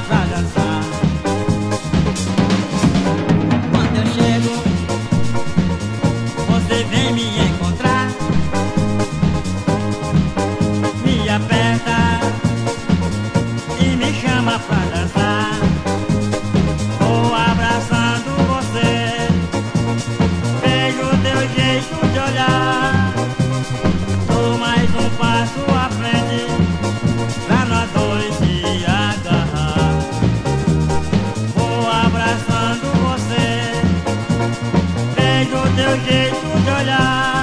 pra dançar. Quando eu chego, você vem me encontrar, me aperta e me chama pra dançar. Vou abraçando você, vejo teu jeito de olhar. Dou mais um passo à frente pra nós dois se agarrar. Vou abraçando você, vejo teu jeito de olhar.